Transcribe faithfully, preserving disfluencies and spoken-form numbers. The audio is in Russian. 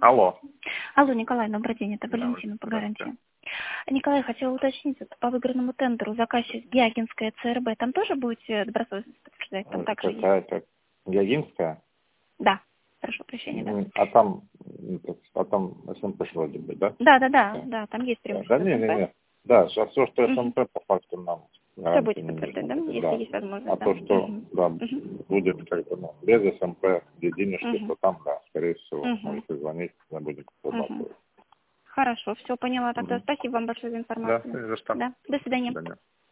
Алло. Алло, Николай, добрый день, это Да, Валентина по да, гарантии. Николай, хотела уточнить, вот по выигранному тендеру заказчик Гиагинская ЦРБ, там тоже будете добросовестно подтверждать? Там да. также есть? Какая, как Ягинская? Да, прошу прощения, да. М, А там, м, так, а там СМП вроде бы, да? Да, да, да, Да, да, там есть да, да, преимущество не, не, СМП. не. Да, а все, что Угу. СМП, по факту нам Все гарантии будете не подтверждать, нужно да, будет, если да. есть А возможность, да. то, что, Угу. да, Угу. будет как бы, ну, без СМП, без денежки, Угу. то там, да, скорее всего, Угу. можете звонить, мы будем Угу. срабатывать. Хорошо, все поняла. Тогда Угу. спасибо вам большое за Да, информацию. за что. Да, до До свидания. свидания.